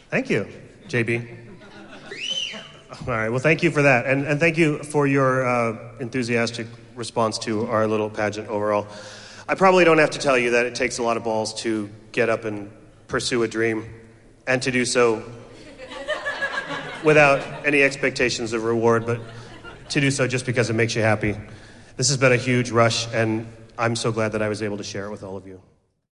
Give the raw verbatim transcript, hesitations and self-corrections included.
Thank you, J B. All right, well, thank you for that. And, and thank you for your uh, enthusiastic response to our little pageant overall. I probably don't have to tell you that it takes a lot of balls to get up and pursue a dream, and to do so without any expectations of reward, but to do so just because it makes you happy. This has been a huge rush, and I'm so glad that I was able to share it with all of you.